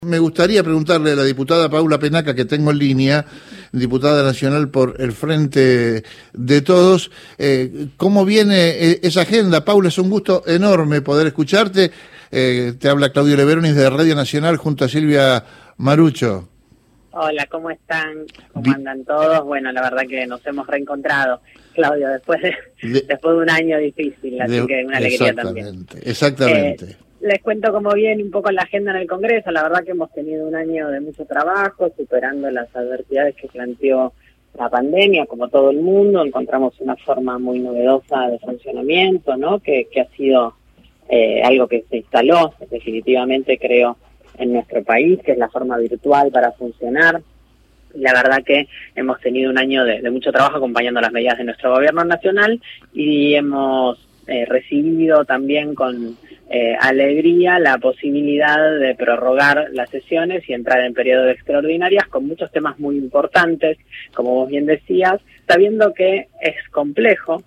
Me gustaría preguntarle a la diputada Paula Penaca, que tengo en línea, diputada nacional por el Frente de Todos, ¿cómo viene esa agenda? Paula, es un gusto enorme poder escucharte. Te habla Claudio Leveronis de Radio Nacional junto a Silvia Marucho. Hola, ¿cómo están? ¿Cómo andan todos? Bueno, la verdad que nos hemos reencontrado, Claudio, después de un año difícil, así que una alegría también. Exactamente. Les cuento cómo viene un poco la agenda en el Congreso. La verdad que hemos tenido un año de mucho trabajo, superando las adversidades que planteó la pandemia, como todo el mundo. Encontramos una forma muy novedosa de funcionamiento, ¿no? Que ha sido algo que se instaló definitivamente, creo, en nuestro país, que es la forma virtual para funcionar. La verdad que hemos tenido un año de mucho trabajo acompañando las medidas de nuestro gobierno nacional y hemos recibido también con alegría la posibilidad de prorrogar las sesiones y entrar en periodos extraordinarias con muchos temas muy importantes, como vos bien decías, sabiendo que es complejo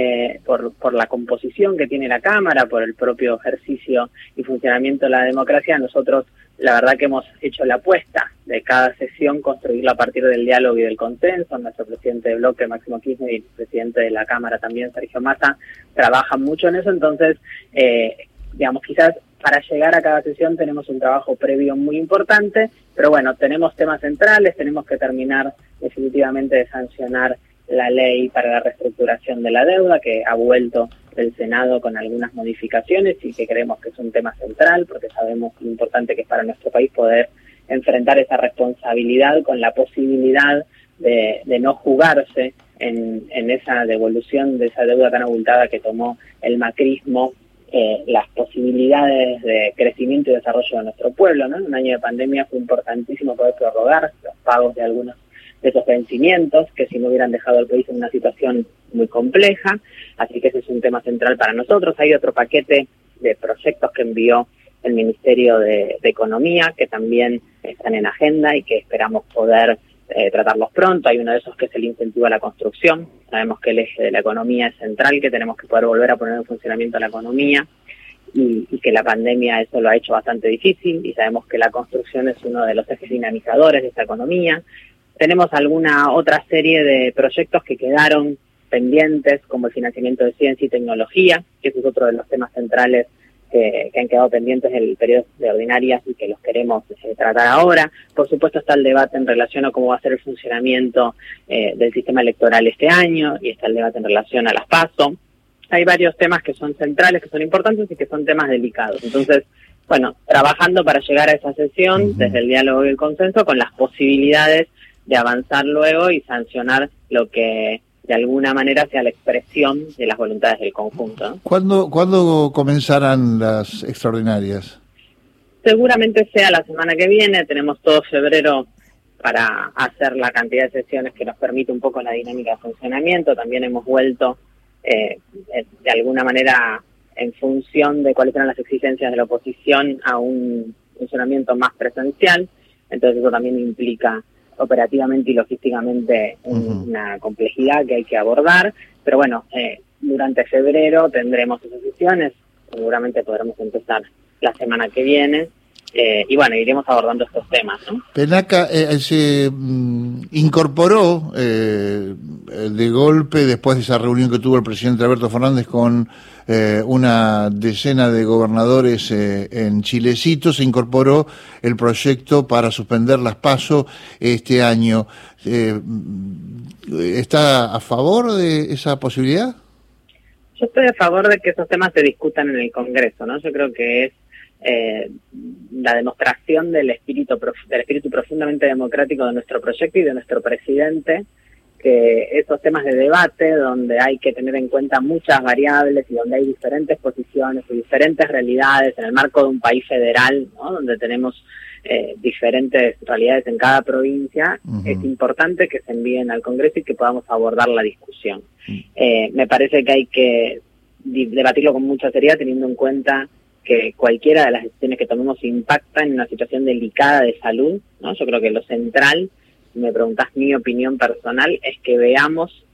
por la composición que tiene la Cámara, por el propio ejercicio y funcionamiento de la democracia. Nosotros la verdad que hemos hecho la apuesta de cada sesión construirla a partir del diálogo y del consenso. Nuestro presidente de bloque, Máximo Kirchner, y el presidente de la Cámara también, Sergio Massa, trabajan mucho en eso. Entonces, digamos, quizás para llegar a cada sesión tenemos un trabajo previo muy importante, pero bueno, tenemos temas centrales, tenemos que terminar definitivamente de sancionar la ley para la reestructuración de la deuda, que ha vuelto del Senado con algunas modificaciones y que creemos que es un tema central, porque sabemos lo importante que es para nuestro país poder enfrentar esa responsabilidad con la posibilidad de no jugarse en esa devolución de esa deuda tan abultada que tomó el macrismo, las posibilidades de crecimiento y desarrollo de nuestro pueblo, ¿no? En un año de pandemia fue importantísimo poder prorrogar los pagos de algunos de esos vencimientos, que si no hubieran dejado al país en una situación muy compleja, así que ese es un tema central para nosotros. Hay otro paquete de proyectos que envió el Ministerio de Economía, que también están en agenda y que esperamos poder tratarlos pronto. Hay uno de esos que es el incentivo a la construcción. Sabemos que el eje de la economía es central, que tenemos que poder volver a poner en funcionamiento la economía y que la pandemia eso lo ha hecho bastante difícil, y sabemos que la construcción es uno de los ejes dinamizadores de esta economía. Tenemos alguna otra serie de proyectos que quedaron pendientes, como el financiamiento de ciencia y tecnología, que ese es otro de los temas centrales que han quedado pendientes del periodo de ordinarias y que los queremos tratar ahora. Por supuesto está el debate en relación a cómo va a ser el funcionamiento del sistema electoral este año, y está el debate en relación a las PASO. Hay varios temas que son centrales, que son importantes y que son temas delicados. Entonces, bueno, trabajando para llegar a esa sesión desde el diálogo y el consenso, con las posibilidades de avanzar luego y sancionar lo que de alguna manera sea la expresión de las voluntades del conjunto, ¿no? ¿Cuándo comenzarán las extraordinarias? Seguramente sea la semana que viene. Tenemos todo febrero para hacer la cantidad de sesiones que nos permite un poco la dinámica de funcionamiento. También hemos vuelto de alguna manera en función de cuáles eran las exigencias de la oposición a un funcionamiento más presencial. Entonces eso también implica operativamente y logísticamente una complejidad que hay que abordar, pero bueno, durante febrero tendremos esas sesiones, seguramente podremos empezar la semana que viene, y bueno, iremos abordando estos temas, ¿no? Penaca se incorporó de golpe, después de esa reunión que tuvo el presidente Alberto Fernández con una decena de gobernadores en Chilecito, se incorporó el proyecto para suspender las PASO este año. ¿Está a favor de esa posibilidad? Yo estoy a favor de que esos temas se discutan en el Congreso, ¿no? Yo creo que es la demostración del espíritu profundamente democrático de nuestro proyecto y de nuestro presidente, que esos temas de debate donde hay que tener en cuenta muchas variables y donde hay diferentes posiciones y diferentes realidades en el marco de un país federal, ¿no? Donde tenemos diferentes realidades en cada provincia, es importante que se envíen al Congreso y que podamos abordar la discusión. Me parece que hay que debatirlo con mucha seriedad, teniendo en cuenta que cualquiera de las decisiones que tomemos impacta en una situación delicada de salud, ¿no? Yo creo que lo central, si me preguntás mi opinión personal, es que veamos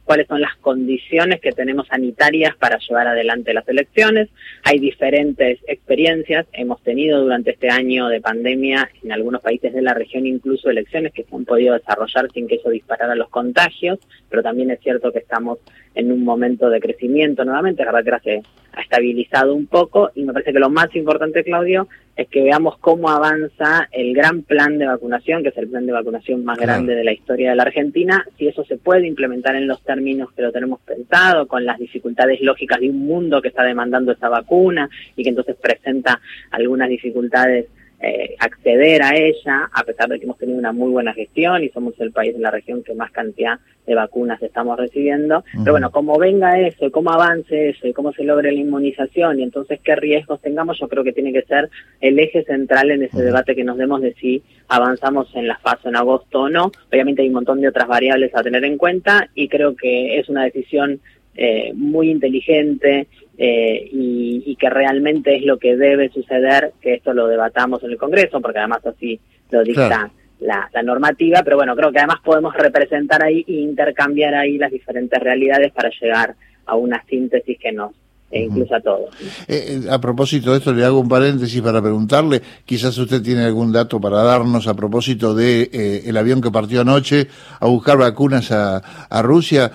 cuáles son las condiciones que tenemos sanitarias para llevar adelante las elecciones. Hay diferentes experiencias, hemos tenido durante este año de pandemia en algunos países de la región incluso elecciones que se han podido desarrollar sin que eso disparara los contagios, pero también es cierto que estamos en un momento de crecimiento nuevamente, la verdad que ahora se ha estabilizado un poco, y me parece que lo más importante, Claudio, es que veamos cómo avanza el gran plan de vacunación, que es el plan de vacunación más grande de la historia de la Argentina, si eso se puede implementar en los términos que lo tenemos pensado, con las dificultades lógicas de un mundo que está demandando esa vacuna y que entonces presenta algunas dificultades acceder a ella, a pesar de que hemos tenido una muy buena gestión y somos el país en la región que más cantidad de vacunas estamos recibiendo. Pero bueno, como venga eso, y cómo avance eso, y cómo se logre la inmunización, y entonces qué riesgos tengamos, yo creo que tiene que ser el eje central en ese debate que nos demos de si avanzamos en las fases en agosto o no. Obviamente hay un montón de otras variables a tener en cuenta, y creo que es una decisión muy inteligente, y que realmente es lo que debe suceder, que esto lo debatamos en el Congreso, porque además así lo dicta la normativa, pero bueno, creo que además podemos representar ahí e intercambiar ahí las diferentes realidades para llegar a una síntesis que nos incluya a todos. A propósito de esto, le hago un paréntesis para preguntarle, quizás usted tiene algún dato para darnos a propósito de el avión que partió anoche a buscar vacunas a Rusia,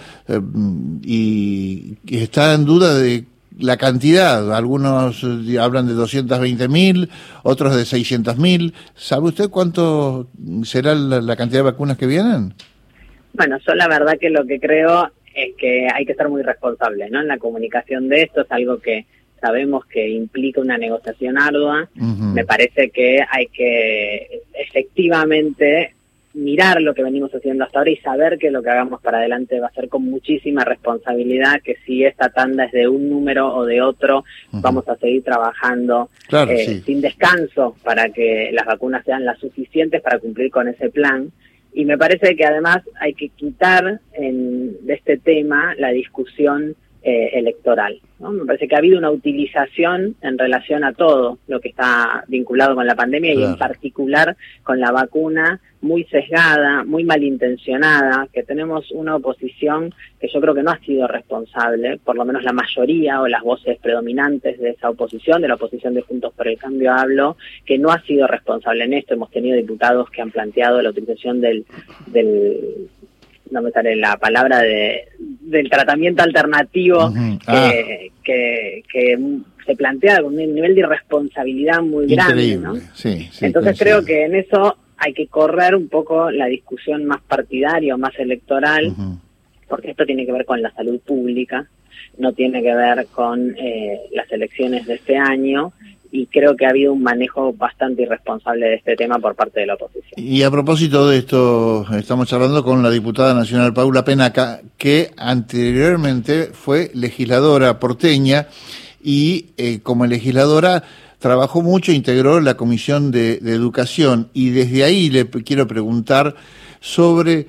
y está en duda de la cantidad. Algunos hablan de 220.000, otros de 600.000. ¿Sabe usted cuánto será la cantidad de vacunas que vienen? Bueno, yo la verdad que lo que creo es que hay que ser muy responsable, ¿no? En la comunicación de esto, es algo que sabemos que implica una negociación ardua. Me parece que hay que efectivamente mirar lo que venimos haciendo hasta ahora y saber que lo que hagamos para adelante va a ser con muchísima responsabilidad, que si esta tanda es de un número o de otro, vamos a seguir trabajando sin descanso para que las vacunas sean las suficientes para cumplir con ese plan. Y me parece que además hay que quitar de este tema la discusión electoral, ¿no? Me parece que ha habido una utilización en relación a todo lo que está vinculado con la pandemia y en particular con la vacuna muy sesgada, muy malintencionada, que tenemos una oposición que yo creo que no ha sido responsable, por lo menos la mayoría o las voces predominantes de esa oposición, de la oposición de Juntos por el Cambio hablo, que no ha sido responsable en esto. Hemos tenido diputados que han planteado la utilización del no me sale la palabra, del tratamiento alternativo que se plantea con un nivel de irresponsabilidad muy grande, ¿no? Entonces creo que en eso hay que correr un poco la discusión más partidaria o más electoral, porque esto tiene que ver con la salud pública, no tiene que ver con las elecciones de este año, y creo que ha habido un manejo bastante irresponsable de este tema por parte de la oposición. Y a propósito de esto, estamos hablando con la diputada nacional Paula Penaca, que anteriormente fue legisladora porteña y como legisladora trabajó mucho, integró la Comisión de Educación, y desde ahí le quiero preguntar sobre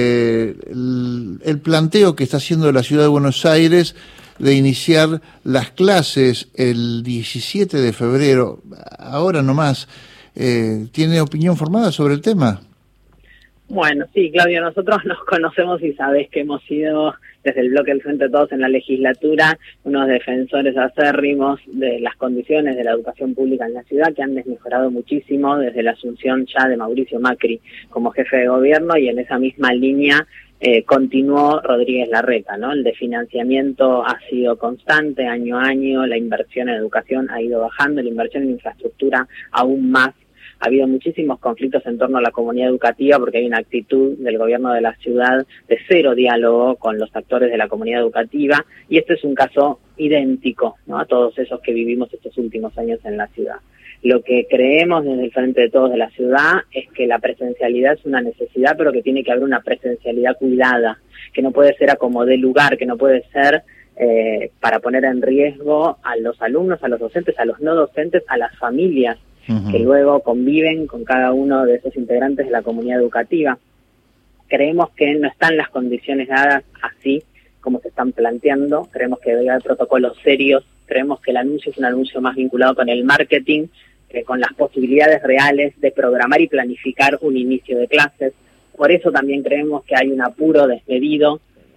el planteo que está haciendo la Ciudad de Buenos Aires de iniciar las clases el 17 de febrero, ahora nomás. ¿Tiene opinión formada sobre el tema? Bueno, sí, Claudio, nosotros nos conocemos y sabés que hemos sido, desde el bloque del Frente de Todos en la legislatura, unos defensores acérrimos de las condiciones de la educación pública en la ciudad, que han desmejorado muchísimo desde la asunción ya de Mauricio Macri como jefe de gobierno, y en esa misma línea continuó Rodríguez Larreta, ¿no? El desfinanciamiento ha sido constante año a año, la inversión en educación ha ido bajando, la inversión en infraestructura aún más. Ha habido muchísimos conflictos en torno a la comunidad educativa porque hay una actitud del gobierno de la ciudad de cero diálogo con los actores de la comunidad educativa, y este es un caso idéntico, ¿no?, a todos esos que vivimos estos últimos años en la ciudad. Lo que creemos desde el Frente de Todos de la ciudad es que la presencialidad es una necesidad, pero que tiene que haber una presencialidad cuidada, que no puede ser a como dé lugar, que no puede ser para poner en riesgo a los alumnos, a los docentes, a los no docentes, a las familias que luego conviven con cada uno de esos integrantes de la comunidad educativa. Creemos que no están las condiciones dadas así como se están planteando, creemos que debe haber protocolos serios, creemos que el anuncio es un anuncio más vinculado con el marketing, con las posibilidades reales de programar y planificar un inicio de clases. Por eso también creemos que hay un apuro desmedido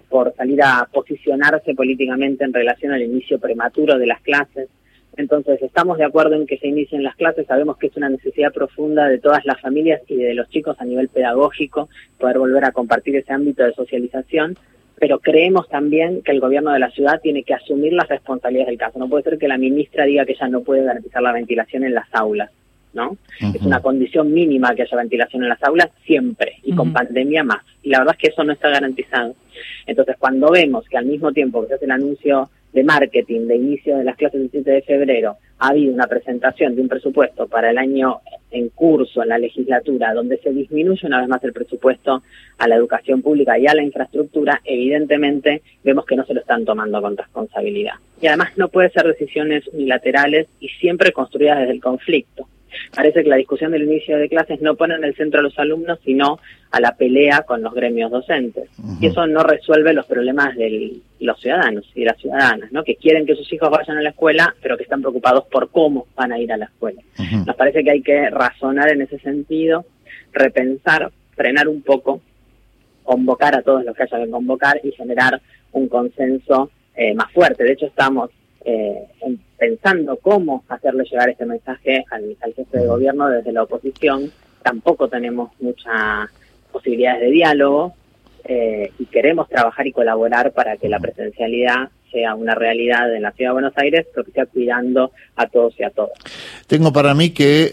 por salir a posicionarse políticamente en relación al inicio prematuro de las clases. Entonces, estamos de acuerdo en que se inicien las clases, sabemos que es una necesidad profunda de todas las familias y de los chicos a nivel pedagógico, poder volver a compartir ese ámbito de socialización, pero creemos también que el gobierno de la ciudad tiene que asumir las responsabilidades del caso. No puede ser que la ministra diga que ella no puede garantizar la ventilación en las aulas, ¿no? Uh-huh. Es una condición mínima que haya ventilación en las aulas siempre, y con pandemia más. Y la verdad es que eso no está garantizado. Entonces, cuando vemos que al mismo tiempo que se hace el anuncio de marketing de inicio de las clases del 7 de febrero, ha habido una presentación de un presupuesto para el año en curso en la legislatura, donde se disminuye una vez más el presupuesto a la educación pública y a la infraestructura, evidentemente vemos que no se lo están tomando con responsabilidad. Y además no puede ser decisiones unilaterales y siempre construidas desde el conflicto. Parece que la discusión del inicio de clases no pone en el centro a los alumnos, sino a la pelea con los gremios docentes. Uh-huh. Y eso no resuelve los problemas de los ciudadanos y de las ciudadanas, ¿no? Que quieren que sus hijos vayan a la escuela, pero que están preocupados por cómo van a ir a la escuela. Uh-huh. Nos parece que hay que razonar en ese sentido, repensar, frenar un poco, convocar a todos los que haya que convocar y generar un consenso más fuerte. De hecho, estamos pensando cómo hacerle llegar este mensaje al jefe de gobierno desde la oposición. Tampoco tenemos muchas posibilidades de diálogo y queremos trabajar y colaborar para que la presencialidad sea una realidad en la Ciudad de Buenos Aires, pero que sea cuidando a todos y a todas. Tengo para mí que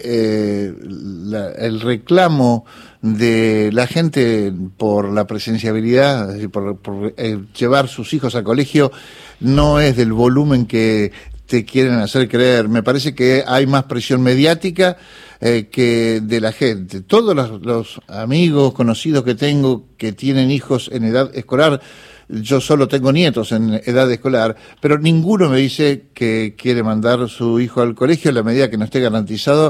el reclamo de la gente por la presenciabilidad, es decir, por llevar sus hijos al colegio, no es del volumen que te quieren hacer creer. Me parece que hay más presión mediática que de la gente. Todos los amigos, conocidos que tengo que tienen hijos en edad escolar, yo solo tengo nietos en edad escolar, pero ninguno me dice que quiere mandar su hijo al colegio en la medida que no esté garantizado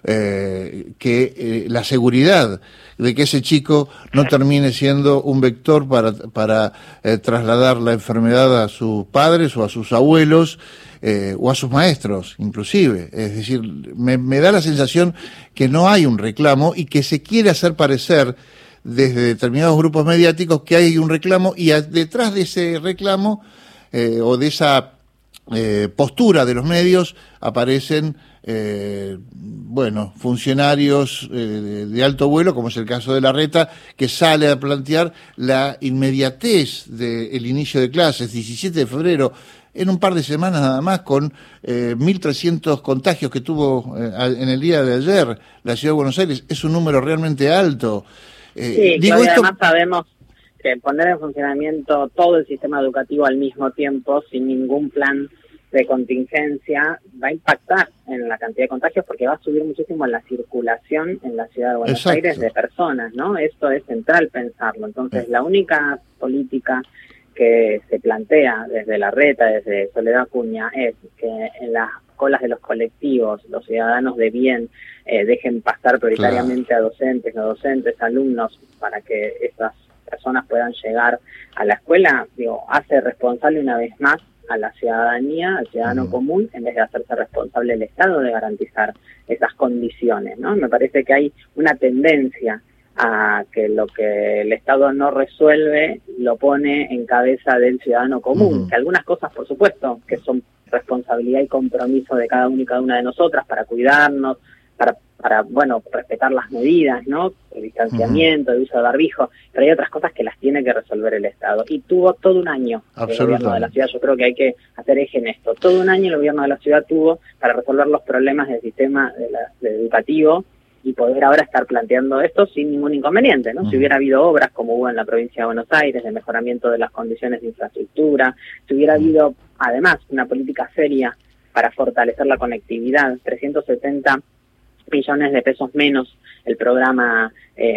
la seguridad de que ese chico no termine siendo un vector para trasladar la enfermedad a sus padres o a sus abuelos o a sus maestros, inclusive. Es decir, me da la sensación que no hay un reclamo y que se quiere hacer parecer desde determinados grupos mediáticos que hay un reclamo y detrás de ese reclamo o de esa postura de los medios aparecen funcionarios de alto vuelo, como es el caso de Larreta, que sale a plantear la inmediatez del inicio de clases, 17 de febrero, en un par de semanas nada más, con 1.300 contagios que tuvo en el día de ayer la Ciudad de Buenos Aires. Es un número realmente alto. Sí, Claudia, además sabemos que poner en funcionamiento todo el sistema educativo al mismo tiempo, sin ningún plan de contingencia, va a impactar en la cantidad de contagios porque va a subir muchísimo la circulación en la Ciudad de Buenos Aires de personas, ¿no? Esto es central pensarlo. Entonces, la única política que se plantea desde Larreta, desde Soledad Acuña, es que en las colas de los colectivos, los ciudadanos de bien dejen pasar prioritariamente a docentes, no docentes, alumnos, para que esas personas puedan llegar a la escuela. Hace responsable una vez más a la ciudadanía, al ciudadano común, en vez de hacerse responsable el Estado de garantizar esas condiciones, ¿no? Me parece que hay una tendencia a que lo que el Estado no resuelve lo pone en cabeza del ciudadano común, que algunas cosas, por supuesto, que son responsabilidad y compromiso de cada uno y cada una de nosotras para cuidarnos, para respetar las medidas, ¿no? El distanciamiento, el uso de barbijo, pero hay otras cosas que las tiene que resolver el Estado. Y tuvo todo un año el gobierno de la ciudad, yo creo que hay que hacer eje en esto. Todo un año el gobierno de la ciudad tuvo para resolver los problemas del sistema educativo y poder ahora estar planteando esto sin ningún inconveniente, ¿no? Si hubiera habido obras como hubo en la provincia de Buenos Aires, de mejoramiento de las condiciones de infraestructura, si hubiera habido además una política seria para fortalecer la conectividad, 370 millones de pesos menos el programa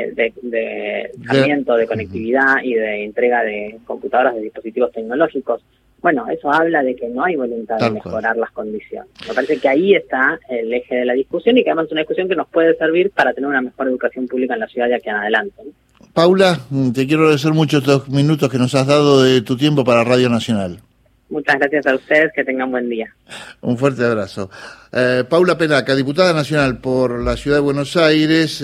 de lanzamiento de conectividad y de entrega de computadoras, de dispositivos tecnológicos. Bueno, eso habla de que no hay voluntad de mejorar las condiciones. Me parece que ahí está el eje de la discusión y que además es una discusión que nos puede servir para tener una mejor educación pública en la ciudad de aquí en adelante, ¿no? Paula, te quiero agradecer mucho estos minutos que nos has dado de tu tiempo para Radio Nacional. Muchas gracias a ustedes, que tengan buen día. Un fuerte abrazo. Paula Pelaca, diputada nacional por la Ciudad de Buenos Aires.